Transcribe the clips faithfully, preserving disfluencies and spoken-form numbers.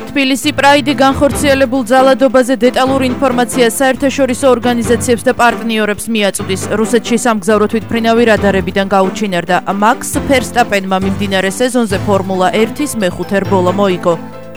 თბილისი პრაიდი განხორციელებულ ძალადობაზე დეტალურ ინფორმაციას საერთაშორისო ორგანიზაციებს და პარტნიორებს მიაწვდის. რუსეთში სამგზავრო თვითმფრინავი რადარებიდან გაუჩინარდა. მაქს ფერსტაპენმა მიმდინარე სეზონზე ფორმულა ერთის მეხუთე რბოლა მოიგო.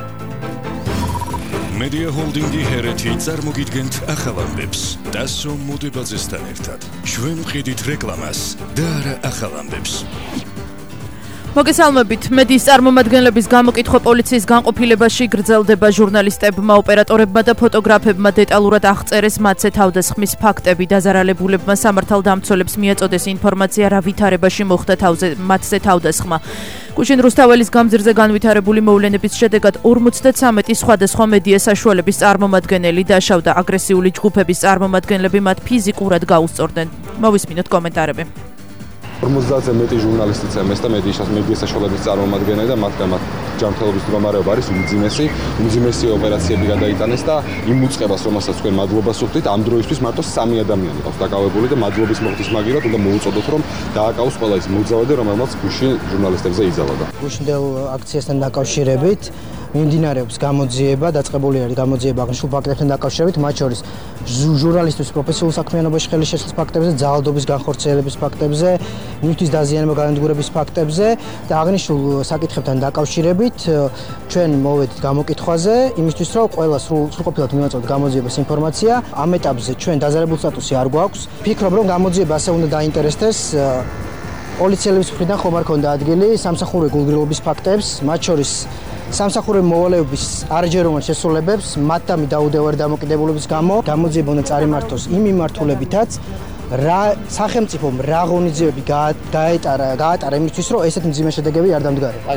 Media Holdingi ჰერეთი წარმოგიდგენთ ახალ ამბებს. დასო მოდებაძესთან ერთად. ჩვენ ვყიდით რეკლამას და არა ახალ ამბებს. მოგესალმებით, მედიის წარმომადგენლების გამოკითხვა პოლიციის განყოფილებაში გრძელდება. ჟურნალისტებმა, ოპერატორებმა და ფოტოგრაფებმა დეტალურად აღწერეს მათზე თავდასხმის ფაქტები. დაზარალებულებმა სამართალდამცველებს მიაწოდეს ინფორმაცია, რა ვითარებაში მოხდა მათზე თავდასხმა. გუშინ რუსთაველის გამზირზე განვითარებული მოვლენების შედეგად ორმოცდათრამეტი სხვადასხვა მედია საშუალების წარმომადგენელი დაშავდა. აგრესიული ჯგუფების წარმომადგენლები მათ ფიზიკურად გაუსწორდნენ. მოვისმინოთ კომენტარები. ორმოცდაათზე მეტი ჟურნალისტიც ემეს და მედია საშუალების წარმომადგენელი და მათ გამართ ჯანმრთელობის მდგომარეობა არის უმძიმესი, უმძიმესი ოპერაციები გადაიტანეს და იმ უწყებას, რომელსაც თქვენ მადლობას ვუხდით, ამ დროისთვის მარტო სამი ადამიანი ყავს დაკავებული და მადლობის მოხდის მაგილად უნდა მოუწოდოთ, რომ დააკავოს ყველა ის მოგზავადე, რომელმაც გუშინ ჟურნალისტებზე იძალადა. გუშინდელ აქციასთან დაკავშირებით მიმდინარეობს გამოძიება, დაწყებული არის გამოძიება სულ ფაქტებთან დაკავშირებით, მათ შორის ჟურნალისტების პროფესიულ საქმიანობაში ხელი შეშლის ფაქტებზე, ძალადობის განხორციელების ფაქტებზე, ნივთის დაზიანება განადგურების ფაქტებზე და აღნიშნულ საკითხებთან დაკავშირებით ჩვენ მოვედით გამოკითხვაზე, იმისთვის რომ ყველა სრულყოფილად მივაწოდოთ გამოძიების ინფორმაცია. ამ ეტაპზე ჩვენ დაზარებულ სტატუსი არ გვაქვს. ვფიქრობ, რომ გამოძიება ასე უნდა დაინტერესდეს პოლიციელების მხრიდან ხომ არ ქონდა ადგილი სამსახურე გულგრილობის ფაქტებს, მათ შორის სამსახურე მოვალეობის არაჯეროვან შესრულებებს, მათამი დაუდევარი დამოკიდებულების გამო გამოძიება უნდა წარიმართოს იმ მიმართულებითაც, რა სახელმწიფომ რა ღონისძიებები გაეტარა, გაატარა იმისთვის, რომ ესეთ მძიმე შედეგები არ დამდგარიყო.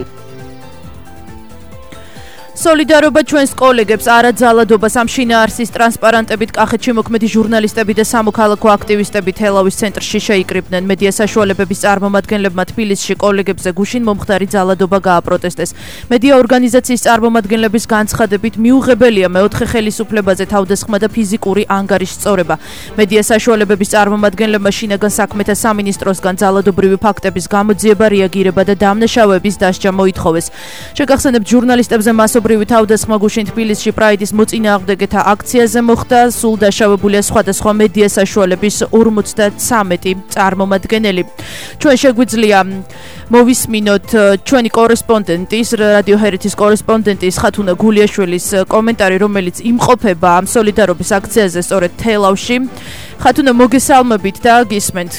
სოლიდარობა ჩვენს კოლეგებს, არა ძალადობას. ამ შინაარსის ტრანსპარანტებით კახეთში მოქმედი ჟურნალისტები და სამოქალაქო აქტივისტები თელავის ცენტრში შეიკრიბნენ. მედია საშუალებების წარმომადგენლებმა თბილისში კოლეგებზე გუშინ მომხდარი ძალადობა გააპროტესტეს. მედია ორგანიზაციის წარმომადგენლების განცხადებით მიუღებელია მეოთხე ხელისუფლებაზე თავდასხმა და ფიზიკური ანგარიშის სწორება. მედია საშუალებების წარმომადგენლებმა შინაგან საქმეთა სამინისტროსგან ძალადობრივი ფაქტების გამოძიება, რეაგირება და დამნაშავეების დასჯა მოითხოვეს. შეგახსენებთ, ჟურნალისტებზე მასობრივი თავდასხმა გუშინ თბილისში პრაიდის მოწინააღმდეგეთა აქციაზე მოხდა. სულ დაშავებულია სხვადასხვა მედია საშუალების ორმოცდათრამეტი წარმომადგენელი. ჩვენ შეგვიძლია მოვისმინოთ ჩვენი კორესპონდენტის, რადიო ჰერეთის კორესპონდენტის ხათუნა გულიაშვილის კომენტარი, რომელიც იმყოფება ამ სოლიდარობის აქციაზე სწორედ თელავში. ხათუნა, მოგესალმებით და გისმენთ.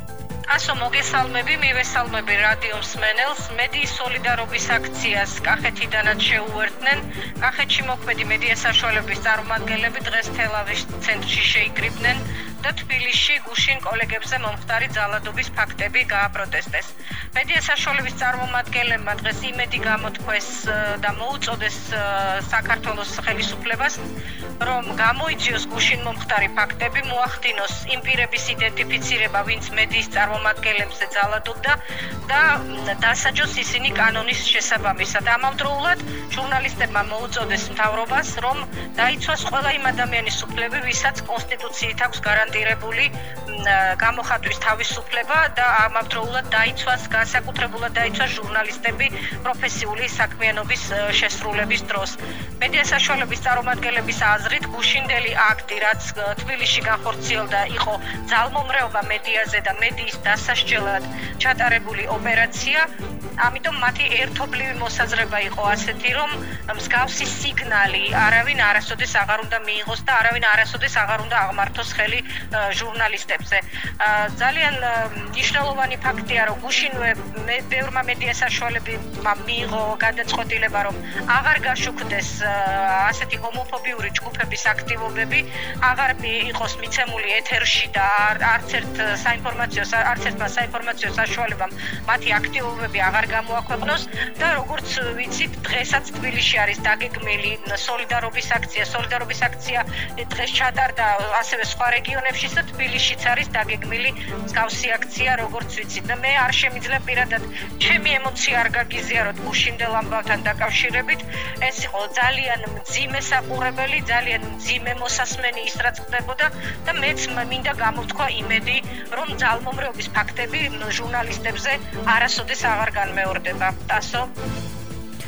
ასო მოგესალმები, მივესალმები რადიო მსმენელს. მედიის სოლიდარობის აქციას კახეთიდანაც შეუერთდნენ. კახეთში მოქმედი მედია საშუალების წარმომადგენლები დღეს თელავის ცენტრში შეიკრიბნენ და თბილისში გუშინ კოლეგებზე მომხდარი ძალადობის ფაქტები გააპროტესტეს. მედია საშუალების წარმომადგენლებმა დღეს იმედი გამოთქვეს და მოუწოდეს საქართველოს ხელისუფლებას, რომ გამოიძიოს გუშინ მომხდარი ფაქტები, მოახდინოს იმ პირების იდენტიფიცირება, ვინც მედიის წარმომადგენლებზე ძალადობდა და დასაჯოს ისინი კანონის შესაბამისად. ამავდროულად ჟურნალისტებმა მოუწოდეს მთავრობას, რომ დაიცვას ყველა იმ ადამიანის უფლები, ვისაც კონსტიტუციით აქვს გარანტირებული გამოხატვის თავისუფლება და ამავდროულად დაიცვას, განსაკუთრებულად დაიცვას ჟურნალისტები პროფესიული საქმიანობის შესრულების დროს. მედია საშუალების წარმომადგენლების აზრით, გუშინდელი აქტი, რაც თბილისში განხორციელდა, იყო ძალმომრეობა მედიაზე და მედიის დასასჯელად ჩატარებული ოპერაცია. ამიტომ მათი ერთობლივი მოსაზრება იყო ასეთი, რომ მსგავსი სიგნალი არავინ არასოდეს აღარ უნდა მიიღოს და არავინ არასოდეს აღარ უნდა აღმართოს ხელი ჟურნალისტებზე. ძალიან მნიშვნელოვანი ფაქტია, რომ გუშინვე ბევრმა მედია საშუალებებმა მიიღო გადაწყვეტილება, რომ აღარ გაშუქდეს ასეთი ჰომოფობიური ჯგუფების აქტივობები, აღარ იყოს მიცემული ეთერში და არც ერთ საინფორმაციო არც ერთმა საინფორმაციო საშუალებამ მათი აქტივობები აღარ გამოაქვეყნოს და როგორც ვიცით, დღესაც თბილისში არის დაგეგმილი სოლიდარობის აქცია. სოლიდარობის აქცია დღეს ჩატარდა ასევე სხვა რეგიონებშიც და თბილისშიც არის დაგეგმილი მსგავსი აქცია, როგორც ვიცით. და მე არ შემიძლია პირადად ჩემი ემოცია არ გაგიზიაროთ გუშინდელ ამბავთან დაკავშირებით. ეს იყო ძალიან მძიმე საყურებელი, ძალიან მძიმე მოსასმენი ის რაც ხდებოდა და მეც მინდა გამოვთქვა იმედი, რომ ძალმომრეობის ფაქტები ჟურნალისტებზე არასოდეს აღარ განმეორდება. ტასო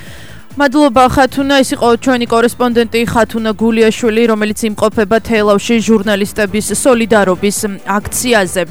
მადლობა ხათუნა, ეს იყო ჩვენი კორესპონდენტი ხათუნა გულიაშვილი, რომელიც იმყოფება თელავში ჟურნალისტების სოლიდარობის აქციაზე.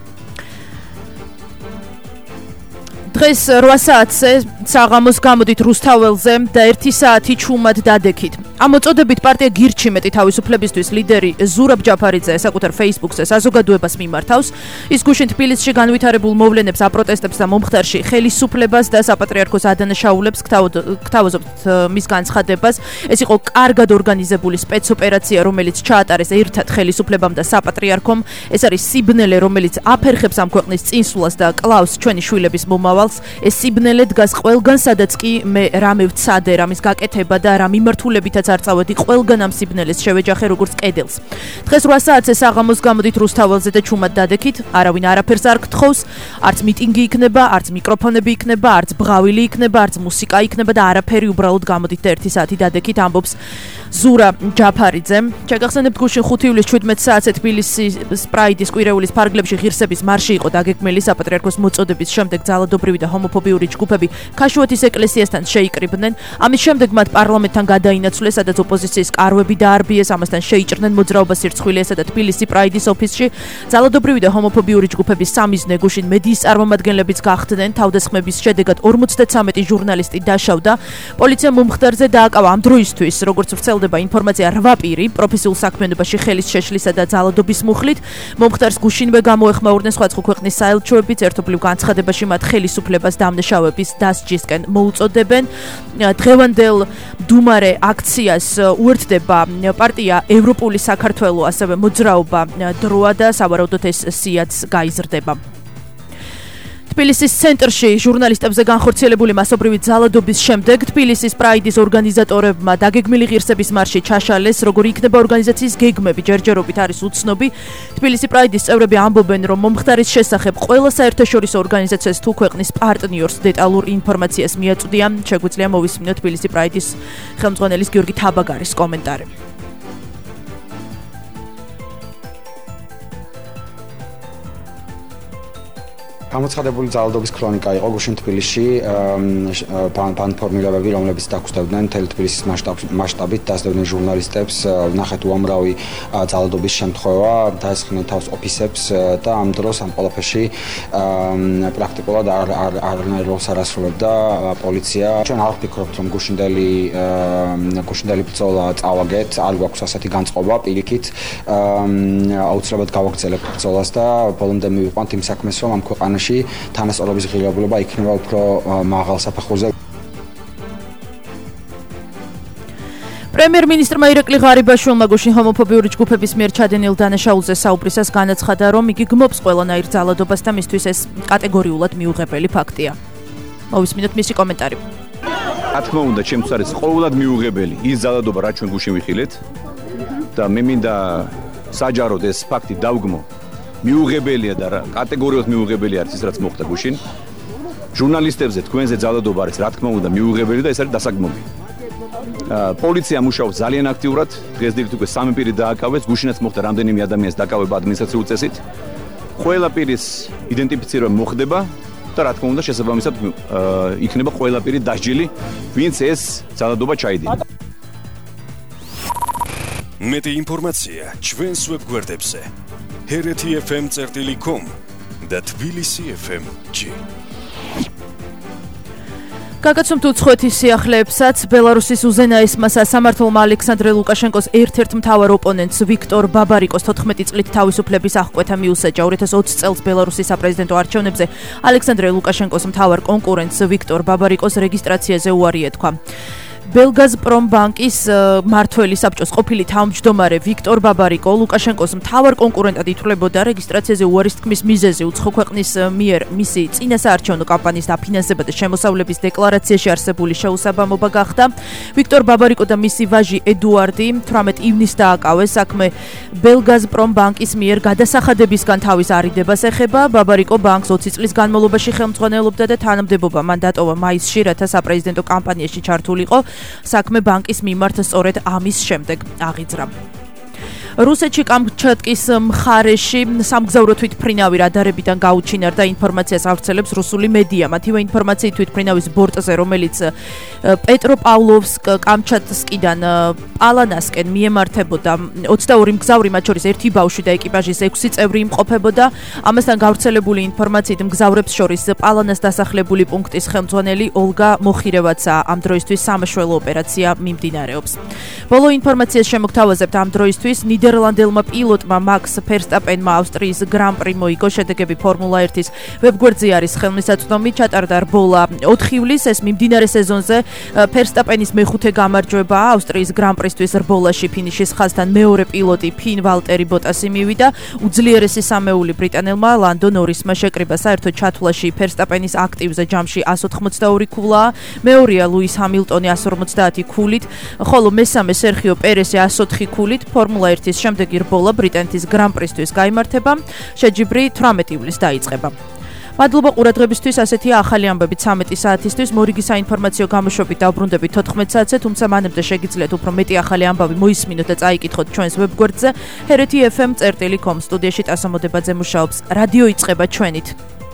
დღეს რვა საათზე საღამოს გამოდით რუსთაველზე და ერთი საათი ჩუმად დადექით. ამ მოწოდებით პარტია გირჩი მეტი თავისუფლებისთვის ლიდერი ზურაბ ჯაფარიძე საკუთარ Facebook-ზე საზოგადოებას მიმართავს. ის გუშინ თბილისში განვითარებულ მოვლენებს, აპროტესტებს და მომხდარში ხელისუფლებას და საპატრიარქოს ადანაშაულებს გთავაზობთ მის განცხადებას. ეს იყო კარგად ორგანიზებული სპეცოპერაცია, რომელიც ჩაატარეს ერთად ხელისუფლებამ და საპატრიარქომ. ეს არის სიბნელე, რომელიც აფერხებს ამ ქვეყნის წინსვლას და კლავს ჩვენი შვილების მომავალს. ეს სიბნელე დგას ყველგან, სადაც კი მე რამე ვცადე, რამის გაკეთება და რა მიმართულებითაც არ წავედი, ყველგან ამ სიბნელეს შევეჯახე როგორც კედელს. დღეს რვა საათზე საღამოს გამოდით რუსთაველზე და ჩუმად დადექით. არავინ არაფერს არ გთხოვს, არც მიტინგი იქნება, არც მიკროფონები იქნება, არც ბღავილი იქნება, არც მუსიკა იქნება და არაფერი, უბრალოდ გამოდით და ერთი საათი დადექით, ამბობს ზურაბ ჯაფარიძე. შეგახსენებთ, გუშინ ხუთი ივლისის შვიდმეტ საათზე თბილისის პრაიდის კვირეულის ფარგლებში ღირსების მარში იყო დაგეგმილი. საპატრიარქოს მოწოდების შემდეგ ძალადობრივი და ჰომოფობიური ჯგუფები ქაშვეთის ეკლესიასთან შეიკრიბნენ. ამის შემდეგ მათ პარლამენტთან გადაინაცვლეს, სადაც ოპოზიციის კარვები დაარბიეს, ამასთან შეიჭრნენ მოძრაობას სირცხვილესა და თბილისის პრაიდის ოფისში. ძალადობრივი და ჰომოფობიური ჯგუფების სამიზნე გუშინ მედიის წარმომადგენლებიც გახდნენ. თავდასხმების შედეგად ორმოცდათვრამეტი ჟურნალისტი დაშავდა. პოლიციამ მომხდარზე დააკავა ამ დროისთვის, როგორც ვრცელდება ინფორმაცია, რვა პირი პროფესიულ საქმიანობაში ხელის შეშლისა და ძალადობის მუხლით. მომხდარს გუშინვე გამოეხმაურნენ სხვადასხვა ქვეყნის საელჩოებიც, ერთობლივ განცხადებაში მათ ხელისუფლებას დამნაშავების დასჯისკენ მოუწოდებენ. დღევანდელ დუმარე აქციას უერთდება პარტია ევროპული საქართველო, ასევე მოძრაობა დროა და სავარაუდოდ ეს სიაც გაიზრდება. თბილისის ცენტრში ჟურნალისტებზე განხორციელებული მასობრივი ძალადობის შემდეგ თბილისის პრაიდის ორგანიზატორებმა დაგეგმილი ღირსების მარში ჩაშალეს. როგორი იქნება ორგანიზაციის გეგმები, ჯერჯერობით არის უცნობი. თბილისის პრაიდის წევრები ამბობენ, რომ მომხდარის შესახებ ყველა საერთაშორისო ორგანიზაციას თუ ქვეყნის პარტნიორს დეტალურ ინფორმაციას მიაწვდიან. შეგვიძლია მოვისმინოთ თბილისის პრაიდის ხელმძღვანელის გიორგი თაბაგარის კომენტარი. გამოცხადებული ძალადობის ქრონიკა იყო გუშინ თბილისში ბანდფორმირებები, რომლებიც დაგხვდებდნენ მთელი თბილისის მასშტაბით, დასდევდნენ ჟურნალისტებს, ნახეთ უამრავი ძალადობის შემთხვევა, დაესხნენ თავს ოფისებს და ამ დროს ამ ყველაფერში პრაქტიკულად არანაირ როლს არ ასრულებდა პოლიცია. ჩვენ არ ვფიქრობთ, რომ გუშინდელი გუშინდელი ბრძოლა წავაგეთ, არ გვაქვს ასეთი განწყობა პირიქით. აუცილებლად გავაგრძელებთ ბრძოლას და ბოლომდე მივიყვანთ იმ საქმეს, რომ ამ ქვეყანაში თანასწორობის ღირებულება იქნება უფრო მაღალ საფეხურზე. პრემიერ-მინისტრმა ირაკლი ღარიბაშვილმა გუშინ ჰომოფობიური ჯგუფების მიერ ჩადენილ დანაშაულზე საუბრისას განაცხადა, რომ იგი გმობს ყველანაირ ძალადობას და მისთვის ეს კატეგორიულად მიუღებელი ფაქტია. მოვისმინოთ მისი კომენტარი. რა თქმა უნდა, ჩემთვის არის ყოველად მიუღებელი ის ძალადობა, რაც ჩვენ გუშინ ვიხილეთ და მე მინდა საჯაროდ ეს ფაქტი დავგმო. მიუღებელია და კატეგორიულად მიუღებელი არის ის, რაც მოხდა გუშინ. ჟურნალისტებზე თქვენზე ძალადობა არის, რა თქმა უნდა, მიუღებელი და ეს არის დასაგმობი. პოლიცია მუშაობს ძალიან აქტიურად, დღეს დილით უკვე სამი პირი დააკავეს, გუშინაც მოხდა რამდენიმე ადამიანის დაკავება ადმინისტრაციულ წესით. ყველა პირის იდენტიფიცირება მოხდება და რა თქმა უნდა, შესაბამისად იქნება ყველა პირი დასჯილი, ვინც ეს ძალადობა ჩაიდინა. მეტი ინფორმაცია ჩვენს ვებგვერდებზე ჰერეთი ეფ ემ წერტილი კომ და თბილისი ეფ ემ ჯი. გაგაცნობთ უცხოეთის სიახლეებსაც. ბელარუსის უზენაესმა სასამართლომ ალექსანდრე ლუკაშენკოს ერთ-ერთ მთავარ ოპონენტს ვიქტორ ბაბარიკოს თოთხმეტი წლით თავისუფლების აღკვეთა მიუსაჯა. ორი ათას ოცი წელს ბელარუსის საპრეზიდენტო არჩევნებზე ალექსანდრე ლუკაშენკოს მთავარ კონკურენტს ვიქტორ ბაბარიკოს რეგისტრაციაზე უარი ეთქვა. ბელგაზპრომბანკის მმართველი საბჭოს ყოფილი თავმჯდომარე ვიქტორ ბაბარიკო ლუკაშენკოს მთავარ კონკურენტად ითვლებოდა. რეგისტრაციაზე უარის თქმის მიზეზი უცხო ქვეყნის მიერ მისი წინასაარჩევნო კამპანიის დაფინანსება და შემოსავლების დეკლარაციაში არსებული შეუსაბამობა გახდა. ვიქტორ ბაბარიკო და მისი ვაჟი ედუარდი თვრამეტ ივნისს დააკავეს. საქმე ბელგაზპრომბანკის მიერ გადასახადებისგან თავის არიდებას ეხება. ბაბარიკო ბანკს ოცი წლის განმავლობაში ხელმძღვანელობდა და თანამდებობა მან დატოვა მაისში, რათა საპრეზიდენტო კამპანიაში ჩართულიყო. საქმე ბანკის მიმართ სწორედ ამის შემდეგ აღიძრა. რუსეთში კამჩატკის მხარეში სამგზავრო თვითმფრინავი რადარებიდან გაუჩინარდა ინფორმაციას ავრცელებს რუსული მედია. მათივე ინფორმაციით თვითმფრინავის ბორტზე, რომელიც პეტროპავლოვსკ კამჩატკისკიდან პალანასკენ მიემართებოდა, ოცდაორი მგზავრი, მათ შორის ერთი ბავშვი და ეკიპაჟის ექვსი წევრი იმყოფებოდა. ამასთან გავრცელებული ინფორმაციით მგზავრებს შორის პალანას დასახლებული პუნქტის ხელმძღვანელი ოლგა მოხირევაცა. ამ დროისთვის სამაშველო ოპერაცია მიმდინარეობს. ბოლო ინფორმაციას შემოგთავაზებთ. ამ დროისთვის ნიდერლანდელმა პილოტმა მაქს ფერსტაპენმა ავსტრიის გრან-პრი მოიგო. შედეგები ფორმულა ერთის ვებგვერდზე არის ხელმისაწვდომი. ჩატარდა რბოლა ოთხ ივლისს. ეს მიმდინარე სეზონზე ფერსტაპენის მეხუთე გამარჯვებაა. ავსტრიის გრან-პრისთვის რბოლაში ფინიშის ხაზთან მეორე პილოტი ფინ ვალტერი ბოტასი მივიდა. უძლიერესი სამეული ბრიტანელმა ლანდო ნორისმა შეკრიბა. საერთო ჩათვლაში ფერსტაპენის აქტივზე ჯამში εκατს ოთხმოცდაორი ქულაა. მეორეა ლუის ჰამილტონი εκατს ორმოცდაათი ქულით, ხოლო მესამე სერხიო პერესი εκατს ოთხი ქულით. ფორმულა ერთის შემდეგი რბოლა ბრიტანეთის გრან-პრისთვის გაიმართება. შეჯიბრი თვრამეტი ივლისს დაიწყება. მადლობა ყურადღებისთვის. ასეთია ახალი ამბები ცამეტი საათისთვის. მორიგი საინფორმაციო გამოშვებით დავბრუნდებით თოთხმეტ საათზე, თუმცა მანამდე შეგიძლიათ უფრო მეტი ახალი ამბავი მოისმინოთ და წაიკითხოთ ჩვენს ვებგვერდზე ჰერეთი ეფ ემ წერტილი კომ. სტუდიაში ტასო მოდებაძე მუშაობს. რადიო იწყება ჩვენით.